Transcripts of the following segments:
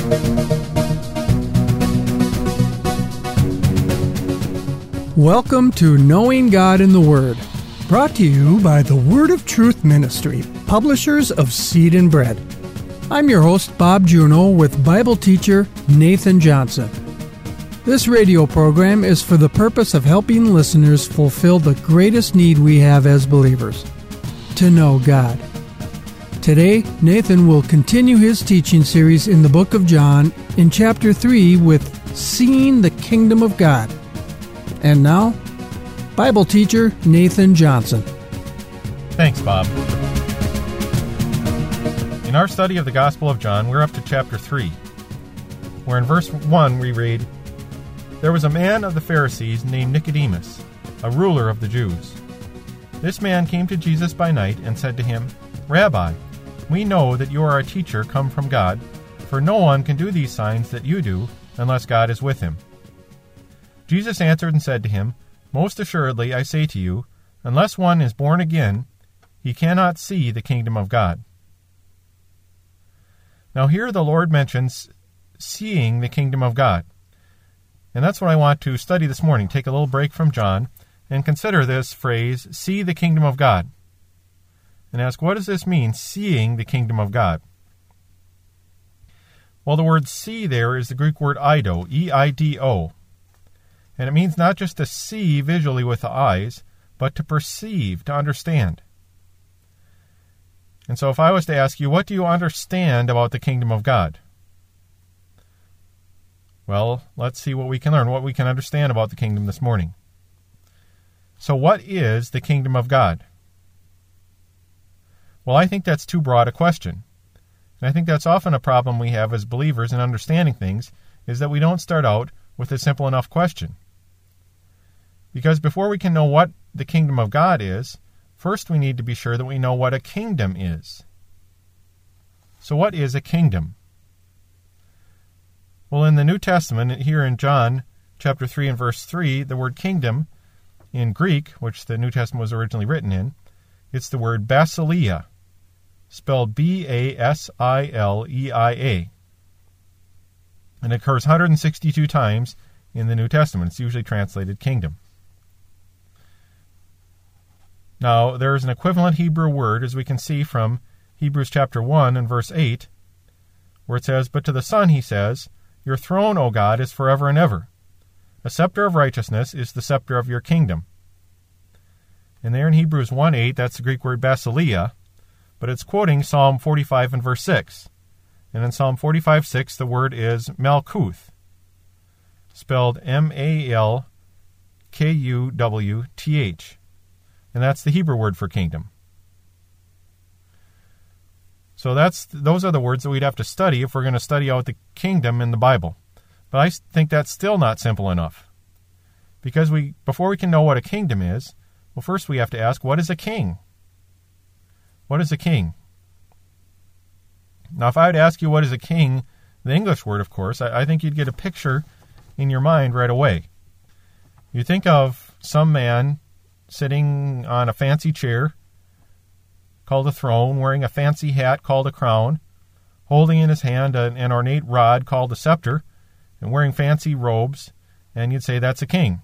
Welcome to Knowing God in the Word, brought to you by the Word of Truth Ministry, publishers of Seed and Bread. I'm your host, Bob Juno, with Bible teacher Nathan Johnson. This radio program is for the purpose of helping listeners fulfill the greatest need we have as believers, to know God. Today, Nathan will continue his teaching series in the book of John in chapter 3 with Seeing the Kingdom of God. And now, Bible teacher Nathan Johnson. Thanks, Bob. In our study of the Gospel of John, we're up to chapter 3, where in verse 1 we read, "There was a man of the Pharisees named Nicodemus, a ruler of the Jews. This man came to Jesus by night and said to him, 'Rabbi, we know that you are a teacher come from God, for no one can do these signs that you do unless God is with him.' Jesus answered and said to him, 'Most assuredly I say to you, unless one is born again, he cannot see the kingdom of God.'" Now here the Lord mentions seeing the kingdom of God. And that's what I want to study this morning. Take a little break from John and consider this phrase, see the kingdom of God. And ask, what does this mean, seeing the kingdom of God? Well, the word see there is the Greek word eido, E-I-D-O. And it means not just to see visually with the eyes, but to perceive, to understand. And so if I was to ask you, what do you understand about the kingdom of God? Well, let's see what we can learn, what we can understand about the kingdom this morning. So what is the kingdom of God? Well, I think that's too broad a question. And I think that's often a problem we have as believers in understanding things, is that we don't start out with a simple enough question. Because before we can know what the kingdom of God is, first we need to be sure that we know what a kingdom is. So what is a kingdom? Well, in the New Testament, here in John chapter 3 and verse 3, the word kingdom in Greek, which the New Testament was originally written in, it's the word basileia, spelled B-A-S-I-L-E-I-A. And it occurs 162 times in the New Testament. It's usually translated kingdom. Now, there is an equivalent Hebrew word, as we can see from Hebrews chapter 1 and verse 8, where it says, "But to the Son he says, 'Your throne, O God, is forever and ever. A scepter of righteousness is the scepter of your kingdom.'" And there in Hebrews 1:8, that's the Greek word basileia, but it's quoting Psalm 45 and verse 6. And in Psalm 45:6, the word is Malkuth, spelled M-A-L-K-U-W-T-H. And that's the Hebrew word for kingdom. So those are the words that we'd have to study if we're going to study out the kingdom in the Bible. But I think that's still not simple enough. Because before we can know what a kingdom is, well, first we have to ask, what is a king? What is a king? Now, if I would ask you what is a king, the English word, of course, I think you'd get a picture in your mind right away. You think of some man sitting on a fancy chair called a throne, wearing a fancy hat called a crown, holding in his hand an ornate rod called a scepter, and wearing fancy robes, and you'd say that's a king.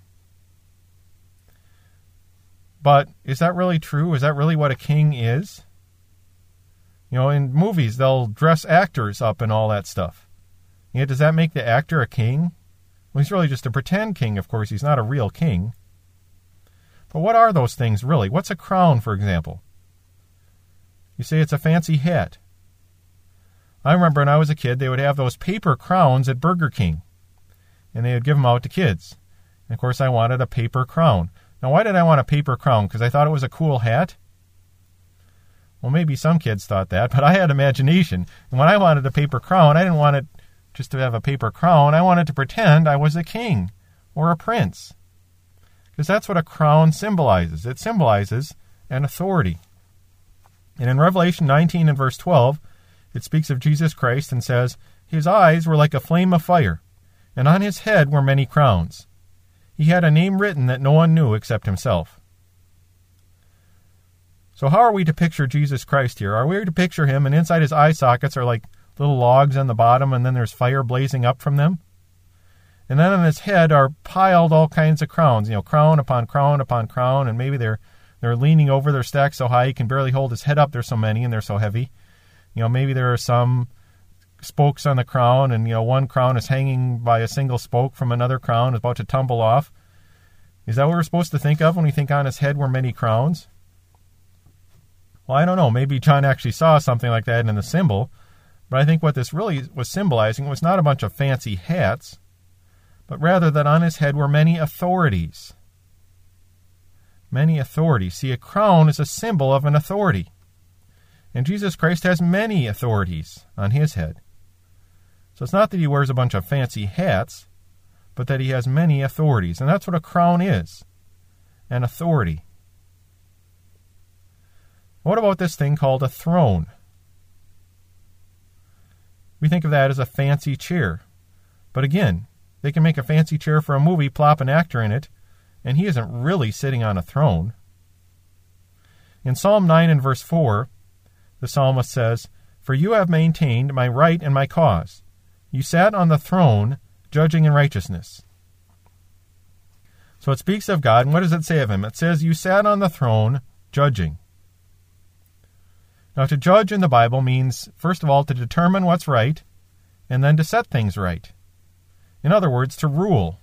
But is that really true? Is that really what a king is? You know, in movies, they'll dress actors up and all that stuff. Yet, does that make the actor a king? Well, he's really just a pretend king, of course. He's not a real king. But what are those things really? What's a crown, for example? You say it's a fancy hat. I remember when I was a kid, they would have those paper crowns at Burger King, and they would give them out to kids. And of course, I wanted a paper crown. Now, why did I want a paper crown? Because I thought it was a cool hat? Well, maybe some kids thought that, but I had imagination. And when I wanted a paper crown, I didn't want it just to have a paper crown. I wanted to pretend I was a king or a prince. Because that's what a crown symbolizes. It symbolizes an authority. And in Revelation 19 and verse 12, it speaks of Jesus Christ and says, "His eyes were like a flame of fire, and on his head were many crowns. He had a name written that no one knew except himself." So how are we to picture Jesus Christ here? Are we to picture him and inside his eye sockets are like little logs on the bottom, and then there's fire blazing up from them. And then on his head are piled all kinds of crowns, crown upon crown upon crown, and maybe they're leaning over, they're stacked so high he can barely hold his head up. There's so many, and they're so heavy. Maybe there are some spokes on the crown, and one crown is hanging by a single spoke from another crown, is about to tumble off. Is that what we're supposed to think of when we think on his head were many crowns? Well, I don't know. Maybe John actually saw something like that in the symbol, but I think what this really was symbolizing was not a bunch of fancy hats, but rather that on his head were many authorities. Many authorities. See, a crown is a symbol of an authority. And Jesus Christ has many authorities on his head. So it's not that he wears a bunch of fancy hats, but that he has many authorities. And that's what a crown is, an authority. What about this thing called a throne? We think of that as a fancy chair. But again, they can make a fancy chair for a movie, plop an actor in it, and he isn't really sitting on a throne. In Psalm 9 and verse 4, the psalmist says, "For you have maintained my right and my cause. You sat on the throne, judging in righteousness." So it speaks of God, and what does it say of him? It says, you sat on the throne, judging. Now, to judge in the Bible means, first of all, to determine what's right, and then to set things right. In other words, to rule.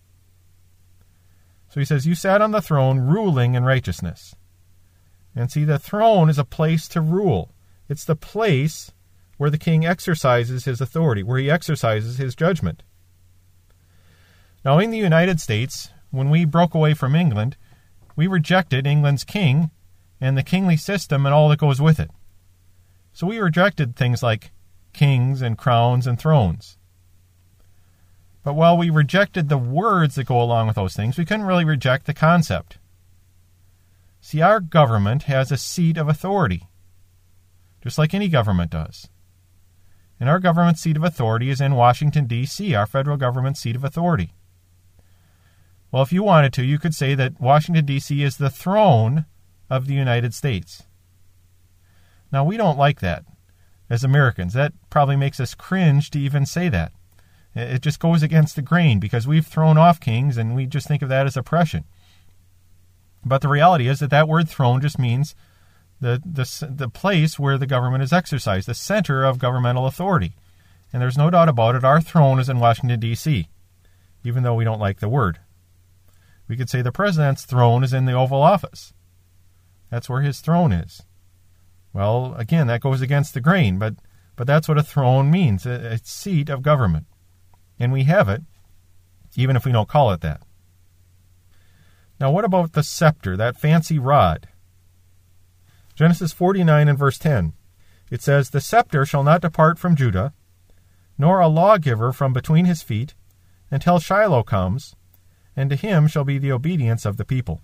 So he says, you sat on the throne, ruling in righteousness. And see, the throne is a place to rule. It's the place where the king exercises his authority, where he exercises his judgment. Now, in the United States, when we broke away from England, we rejected England's king and the kingly system and all that goes with it. So we rejected things like kings and crowns and thrones. But while we rejected the words that go along with those things, we couldn't really reject the concept. See, our government has a seat of authority, just like any government does. And our government's seat of authority is in Washington, D.C., our federal government's seat of authority. Well, if you wanted to, you could say that Washington, D.C. is the throne of the United States. Now, we don't like that as Americans. That probably makes us cringe to even say that. It just goes against the grain because we've thrown off kings and we just think of that as oppression. But the reality is that word throne just means the place where the government is exercised, the center of governmental authority. And there's no doubt about it, our throne is in Washington, D.C., even though we don't like the word. We could say the president's throne is in the Oval Office. That's where his throne is. Well, again, that goes against the grain, but that's what a throne means, a seat of government. And we have it, even if we don't call it that. Now, what about the scepter, that fancy rod? Genesis 49 and verse 10. It says, "The scepter shall not depart from Judah, nor a lawgiver from between his feet, until Shiloh comes, and to him shall be the obedience of the people."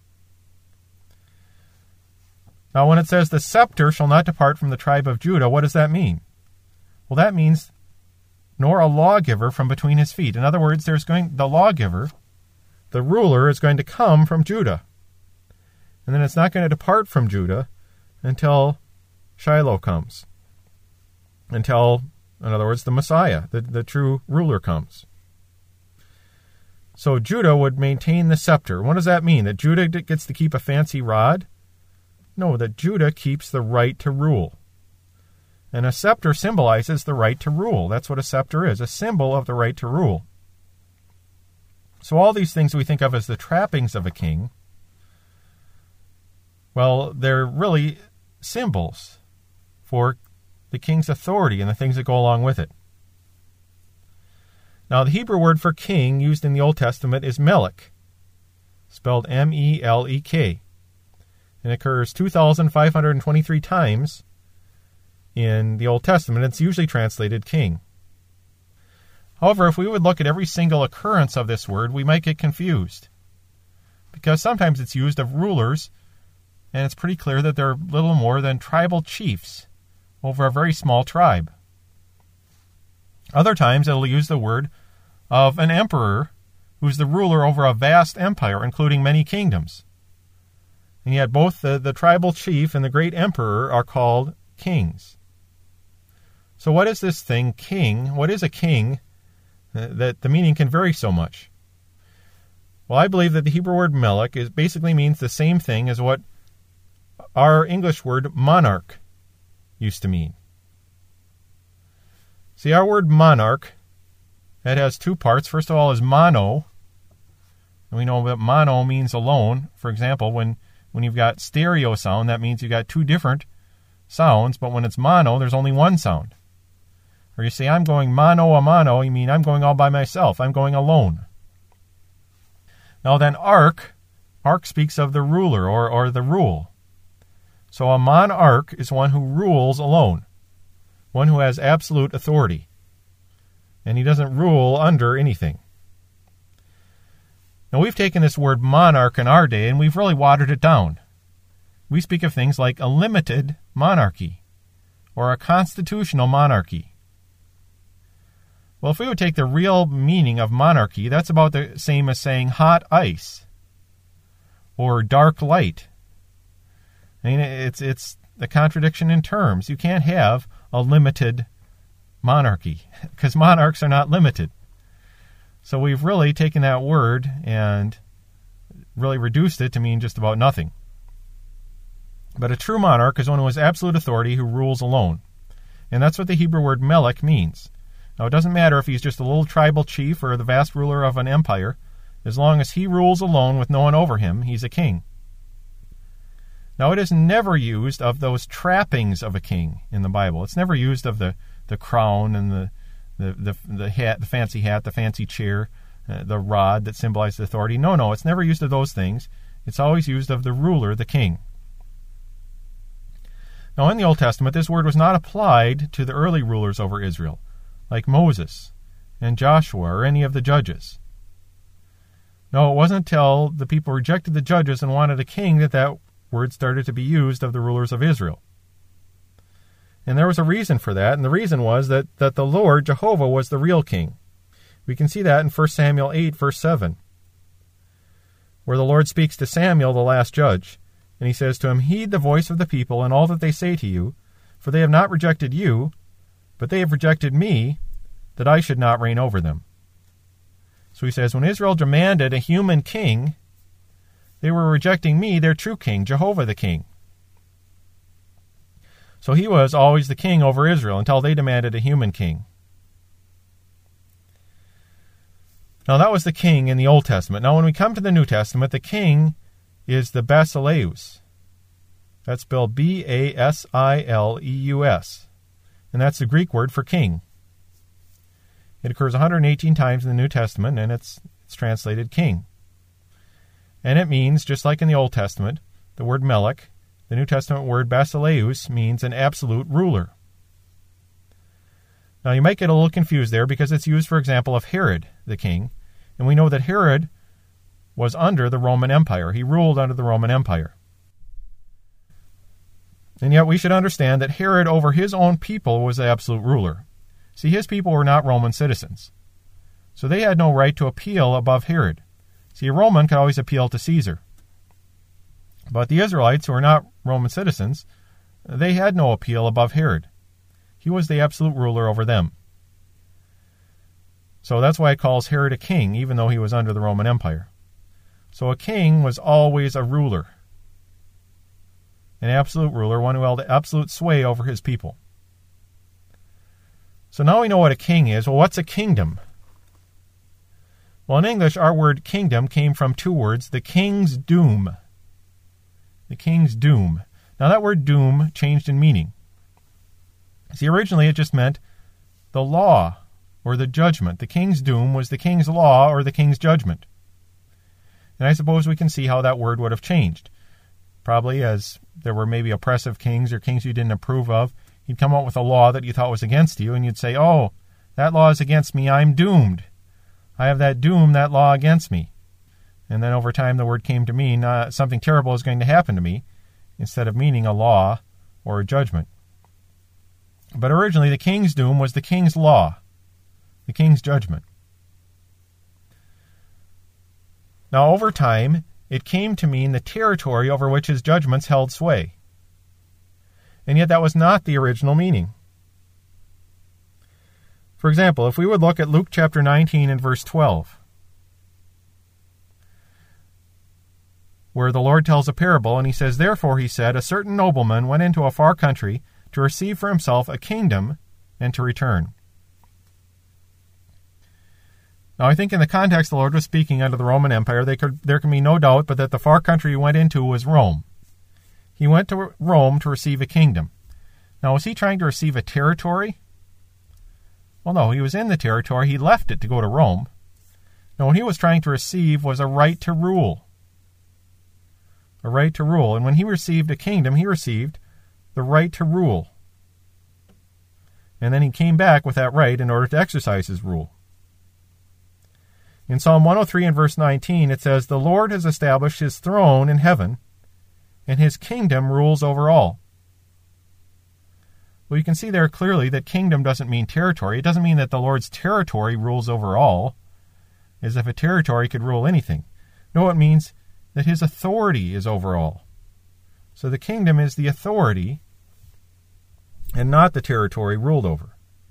Now, when it says the scepter shall not depart from the tribe of Judah, what does that mean? Well, that means nor a lawgiver from between his feet. In other words, the lawgiver, the ruler, is going to come from Judah. And then it's not going to depart from Judah until Shiloh comes. Until, in other words, the Messiah, the true ruler, comes. So Judah would maintain the scepter. What does that mean? That Judah gets to keep a fancy rod? No, that Judah keeps the right to rule. And a scepter symbolizes the right to rule. That's what a scepter is, a symbol of the right to rule. So all these things we think of as the trappings of a king, well, they're really symbols for the king's authority and the things that go along with it. Now, the Hebrew word for king used in the Old Testament is melech, spelled M-E-L-E-K. And it occurs 2,523 times in the Old Testament. It's usually translated king. However, if we would look at every single occurrence of this word, we might get confused. Because sometimes it's used of rulers, and it's pretty clear that they're little more than tribal chiefs over a very small tribe. Other times it'll use the word of an emperor who's the ruler over a vast empire, including many kingdoms. And yet both the tribal chief and the great emperor are called kings. So what is this thing, king? What is a king that the meaning can vary so much? Well, I believe that the Hebrew word melech basically means the same thing as what our English word monarch used to mean. See, our word monarch, that has two parts. First of all is mono. And we know that mono means alone. For example, when you've got stereo sound, that means you've got two different sounds. But when it's mono, there's only one sound. Or you say, I'm going mano a mano, you mean I'm going all by myself. I'm going alone. Now then, ark speaks of the ruler or the rule. So a monarch is one who rules alone, one who has absolute authority, and he doesn't rule under anything. Now we've taken this word monarch in our day and we've really watered it down. We speak of things like a limited monarchy or a constitutional monarchy. Well, if we would take the real meaning of monarchy, that's about the same as saying hot ice or dark light. I mean, it's the contradiction in terms. You can't have a limited monarchy because monarchs are not limited. So we've really taken that word and really reduced it to mean just about nothing. But a true monarch is one who has absolute authority, who rules alone. And that's what the Hebrew word melech means. Now, it doesn't matter if he's just a little tribal chief or the vast ruler of an empire. As long as he rules alone with no one over him, he's a king. Now, it is never used of those trappings of a king in the Bible. It's never used of the crown and the hat, the fancy hat, the fancy chair, the rod that symbolizes authority. No, it's never used of those things. It's always used of the ruler, the king. Now, in the Old Testament, this word was not applied to the early rulers over Israel, like Moses and Joshua or any of the judges. No, it wasn't until the people rejected the judges and wanted a king that word started to be used of the rulers of Israel. And there was a reason for that, and the reason was that the Lord, Jehovah, was the real king. We can see that in 1 Samuel 8, verse 7, where the Lord speaks to Samuel, the last judge, and he says to him, "Heed the voice of the people and all that they say to you, for they have not rejected you, but they have rejected me, that I should not reign over them." So he says, when Israel demanded a human king, they were rejecting me, their true king, Jehovah the king. So he was always the king over Israel until they demanded a human king. Now that was the king in the Old Testament. Now when we come to the New Testament, the king is the Basileus. That's spelled Basileus. And that's the Greek word for king. It occurs 118 times in the New Testament, and it's translated king. And it means, just like in the Old Testament, the word melech, the New Testament word Basileus means an absolute ruler. Now you might get a little confused there because it's used, for example, of Herod, the king. And we know that Herod was under the Roman Empire. He ruled under the Roman Empire. And yet we should understand that Herod over his own people was the absolute ruler. See, his people were not Roman citizens. So they had no right to appeal above Herod. See, a Roman could always appeal to Caesar. But the Israelites, who were not Roman citizens, they had no appeal above Herod. He was the absolute ruler over them. So that's why it calls Herod a king, even though he was under the Roman Empire. So a king was always a ruler. An absolute ruler, one who held absolute sway over his people. So now we know what a king is. Well, what's a kingdom? Well, in English, our word kingdom came from two words, the king's doom. The king's doom. Now that word doom changed in meaning. See, originally it just meant the law or the judgment. The king's doom was the king's law or the king's judgment. And I suppose we can see how that word would have changed. Probably as there were maybe oppressive kings or kings you didn't approve of, he'd come out with a law that you thought was against you, and you'd say, "Oh, that law is against me, I'm doomed. I have that doom, that law against me." And then over time the word came to mean something terrible is going to happen to me, instead of meaning a law or a judgment. But originally the king's doom was the king's law, the king's judgment. Now over time, it came to mean the territory over which his judgments held sway. And yet that was not the original meaning. For example, if we would look at Luke chapter 19 and verse 12, where the Lord tells a parable, and he says, "Therefore, he said, a certain nobleman went into a far country to receive for himself a kingdom and to return." Now, I think in the context the Lord was speaking under the Roman Empire, there can be no doubt but that the far country he went into was Rome. He went to Rome to receive a kingdom. Now, was he trying to receive a territory? Well, no, he was in the territory. He left it to go to Rome. No, what he was trying to receive was a right to rule. A right to rule. And when he received a kingdom, he received the right to rule. And then he came back with that right in order to exercise his rule. In Psalm 103 and verse 19, it says, "The Lord has established his throne in heaven, and his kingdom rules over all." Well, you can see there clearly that kingdom doesn't mean territory. It doesn't mean that the Lord's territory rules over all, as if a territory could rule anything. No, it means that his authority is over all. So the kingdom is the authority and not the territory ruled over.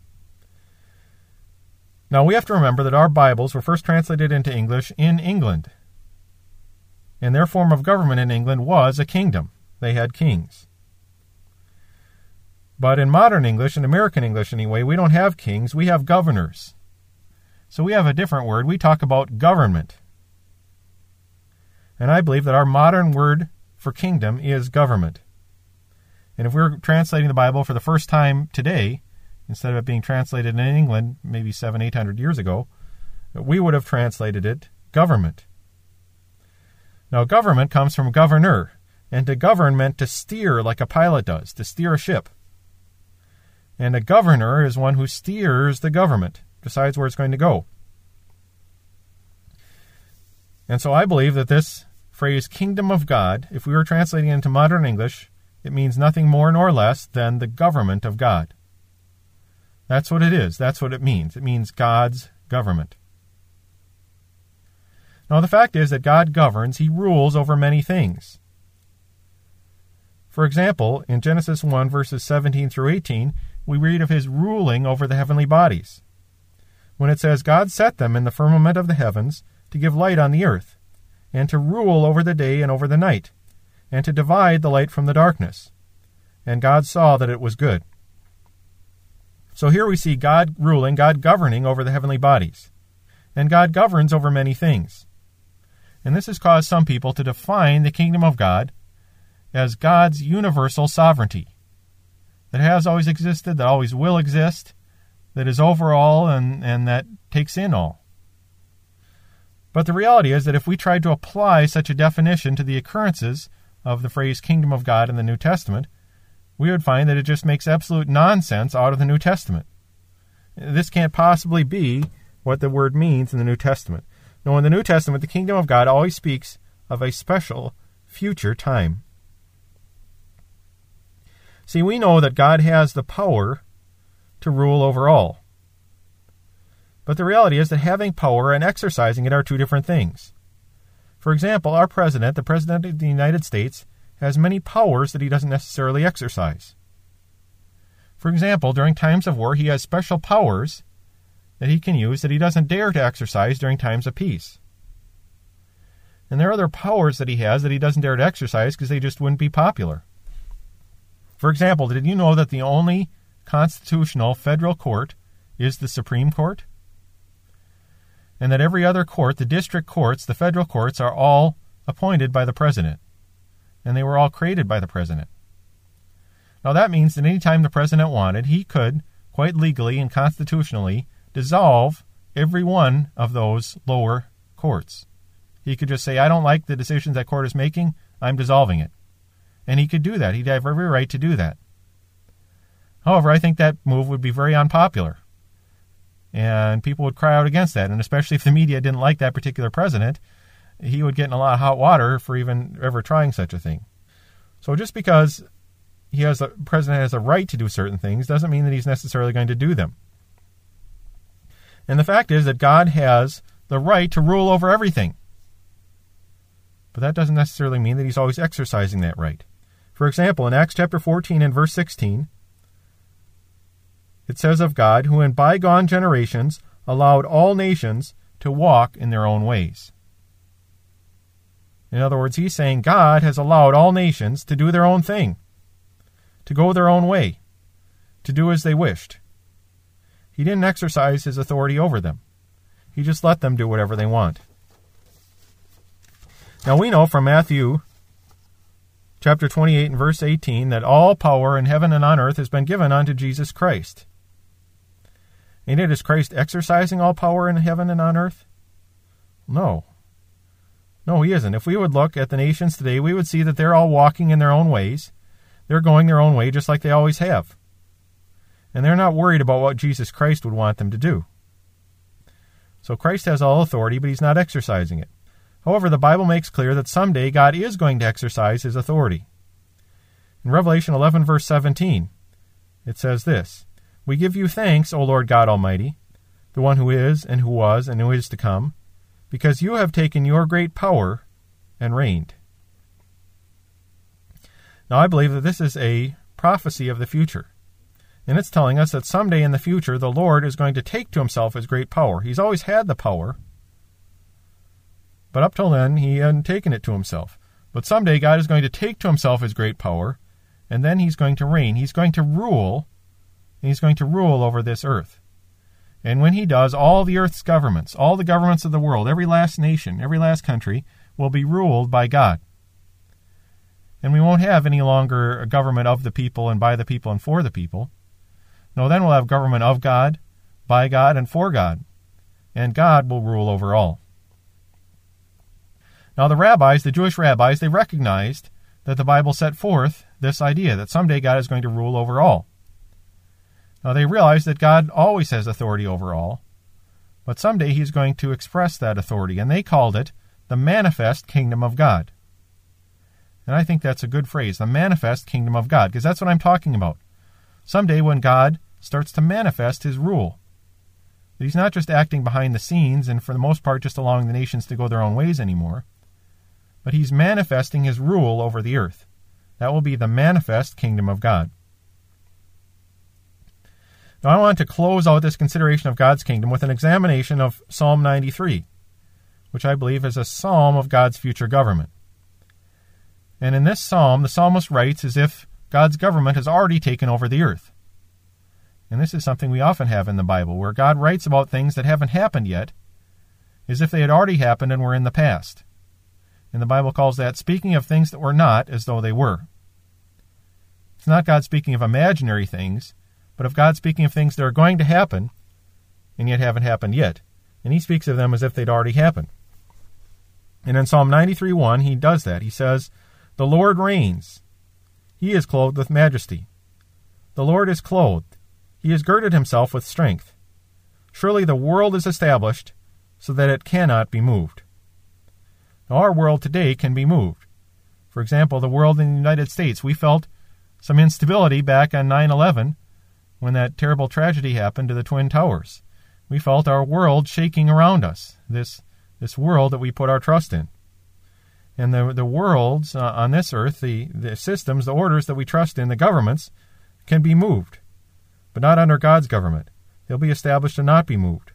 Now, we have to remember that our Bibles were first translated into English in England. And their form of government in England was a kingdom. They had kings. But in modern English, in American English anyway, we don't have kings, we have governors. So we have a different word. We talk about government. And I believe that our modern word for kingdom is government. And if we're translating the Bible for the first time today, instead of it being translated in England maybe 700-800 years ago, we would have translated it government. Now, government comes from governor, and to govern meant to steer like a pilot does, to steer a ship. And a governor is one who steers the government, decides where it's going to go. And so I believe that this phrase, kingdom of God, if we were translating it into modern English, it means nothing more nor less than the government of God. That's what it is. That's what it means. It means God's government. Now, the fact is that God governs. He rules over many things. For example, in Genesis 1, verses 17 through 18, we read of his ruling over the heavenly bodies. When it says, "God set them in the firmament of the heavens to give light on the earth, and to rule over the day and over the night, and to divide the light from the darkness. And God saw that it was good." So here we see God ruling, God governing over the heavenly bodies. And God governs over many things. And this has caused some people to define the kingdom of God as God's universal sovereignty. That has always existed, that always will exist, that is over all, and that takes in all. But the reality is that if we tried to apply such a definition to the occurrences of the phrase kingdom of God in the New Testament, we would find that it just makes absolute nonsense out of the New Testament. This can't possibly be what the word means in the New Testament. No, in the New Testament, the kingdom of God always speaks of a special future time. See, we know that God has the power to rule over all. But the reality is that having power and exercising it are two different things. For example, our president, the President of the United States, has many powers that he doesn't necessarily exercise. For example, during times of war, he has special powers that he can use that he doesn't dare to exercise during times of peace. And there are other powers that he has that he doesn't dare to exercise because they just wouldn't be popular. For example, did you know that the only constitutional federal court is the Supreme Court? And that every other court, the district courts, the federal courts, are all appointed by the president. And they were all created by the president. Now that means that any time the president wanted, he could, quite legally and constitutionally, dissolve every one of those lower courts. He could just say, "I don't like the decisions that court is making, I'm dissolving it." And he could do that. He'd have every right to do that. However, I think that move would be very unpopular. And people would cry out against that. And especially if the media didn't like that particular president, he would get in a lot of hot water for even ever trying such a thing. So just because the president has a right to do certain things doesn't mean that he's necessarily going to do them. And the fact is that God has the right to rule over everything. But that doesn't necessarily mean that he's always exercising that right. For example, in Acts chapter 14 and verse 16, It says of God, who in bygone generations allowed all nations to walk in their own ways. In other words, he's saying God has allowed all nations to do their own thing, to go their own way, to do as they wished. He didn't exercise his authority over them. He just let them do whatever they want. Now we know from Matthew chapter 28 and verse 18 that all power in heaven and on earth has been given unto Jesus Christ. And yet is Christ exercising all power in heaven and on earth? No. No, he isn't. If we would look at the nations today, we would see that they're all walking in their own ways. They're going their own way just like they always have. And they're not worried about what Jesus Christ would want them to do. So Christ has all authority, but he's not exercising it. However, the Bible makes clear that someday God is going to exercise his authority. In Revelation 11, verse 17, it says this, We give you thanks, O Lord God Almighty, the one who is, and who was, and who is to come, because you have taken your great power and reigned. Now, I believe that this is a prophecy of the future. And it's telling us that someday in the future, the Lord is going to take to himself his great power. He's always had the power, but up till then, he hadn't taken it to himself. But someday, God is going to take to himself his great power, and then he's going to reign. He's going to rule, and he's going to rule over this earth. And when he does, all the earth's governments, all the governments of the world, every last nation, every last country, will be ruled by God. And we won't have any longer a government of the people and by the people and for the people. No, then we'll have government of God, by God, and for God. And God will rule over all. Now the rabbis, the Jewish rabbis, they recognized that the Bible set forth this idea that someday God is going to rule over all. Now they realized that God always has authority over all, but someday he's going to express that authority, and they called it the manifest kingdom of God. And I think that's a good phrase, the manifest kingdom of God, because that's what I'm talking about. Someday when God starts to manifest his rule, that he's not just acting behind the scenes and for the most part just allowing the nations to go their own ways anymore, but he's manifesting his rule over the earth. That will be the manifest kingdom of God. Now I want to close out this consideration of God's kingdom with an examination of Psalm 93, which I believe is a psalm of God's future government. And in this psalm, the psalmist writes as if God's government has already taken over the earth. And this is something we often have in the Bible, where God writes about things that haven't happened yet, as if they had already happened and were in the past. And the Bible calls that speaking of things that were not as though they were. It's not God speaking of imaginary things, but of God speaking of things that are going to happen and yet haven't happened yet. And he speaks of them as if they'd already happened. And in Psalm 93:1, he does that. He says, The Lord reigns. He is clothed with majesty. The Lord is clothed. He has girded himself with strength. Surely the world is established so that it cannot be moved. Now, our world today can be moved. For example, the world in the United States, we felt some instability back on 9/11 when that terrible tragedy happened to the Twin Towers. We felt our world shaking around us, this world that we put our trust in. And the worlds on this earth, the systems, the orders that we trust in, the governments, can be moved, but not under God's government. They'll be established and not be moved.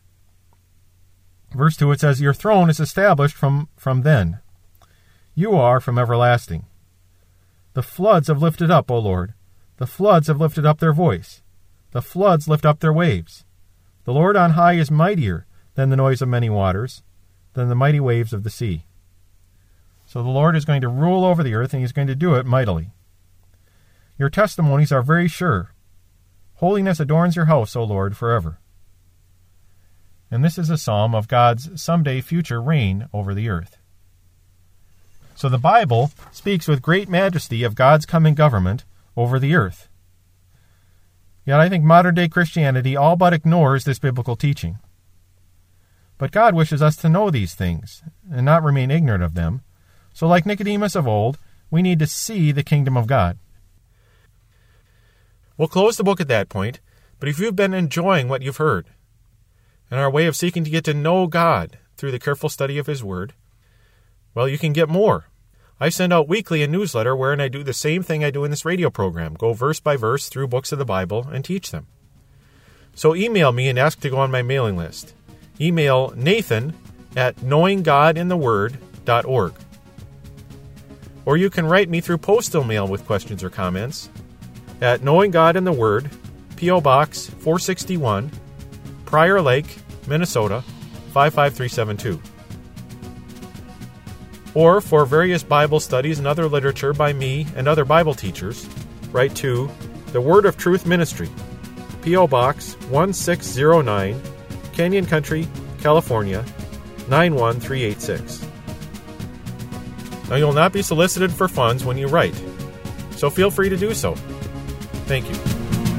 Verse 2, it says, Your throne is established from then. You are from everlasting. The floods have lifted up, O Lord. The floods have lifted up their voice. The floods lift up their waves. The Lord on high is mightier than the noise of many waters, than the mighty waves of the sea. So the Lord is going to rule over the earth, and he's going to do it mightily. Your testimonies are very sure. Holiness adorns your house, O Lord, forever. And this is a psalm of God's someday future reign over the earth. So the Bible speaks with great majesty of God's coming government over the earth. Yet I think modern-day Christianity all but ignores this biblical teaching. But God wishes us to know these things and not remain ignorant of them. So like Nicodemus of old, we need to see the kingdom of God. We'll close the book at that point, but if you've been enjoying what you've heard, and our way of seeking to get to know God through the careful study of his word, well, you can get more. I send out weekly a newsletter wherein I do the same thing I do in this radio program, go verse by verse through books of the Bible and teach them. So email me and ask to go on my mailing list. Email nathan@knowinggodintheword.org. Or you can write me through postal mail with questions or comments at Knowing God in the Word, P.O. Box 461, Prior Lake, Minnesota 55372. Or for various Bible studies and other literature by me and other Bible teachers, write to The Word of Truth Ministry, P.O. Box 1609, Canyon Country, California 91386. Now, you'll not be solicited for funds when you write, so feel free to do so. Thank you.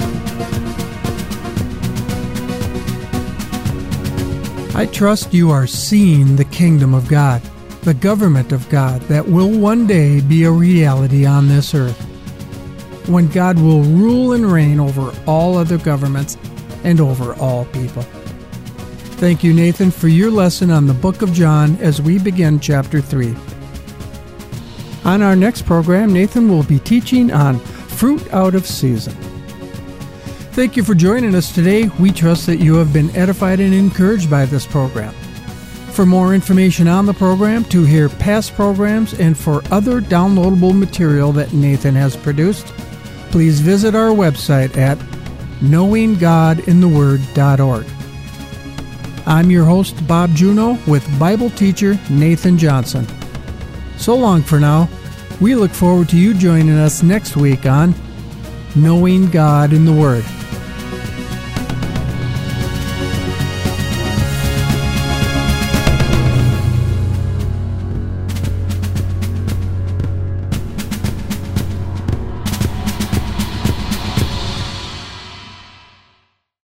I trust you are seeing the kingdom of God, the government of God that will one day be a reality on this earth, when God will rule and reign over all other governments and over all people. Thank you, Nathan, for your lesson on the book of John as we begin chapter 3. On our next program, Nathan will be teaching on fruit out of season. Thank you for joining us today. We trust that you have been edified and encouraged by this program. For more information on the program, to hear past programs, and for other downloadable material that Nathan has produced, please visit our website at knowinggodintheword.org. I'm your host, Bob Juneau, with Bible teacher Nathan Johnson. So long for now. We look forward to you joining us next week on Knowing God in the Word.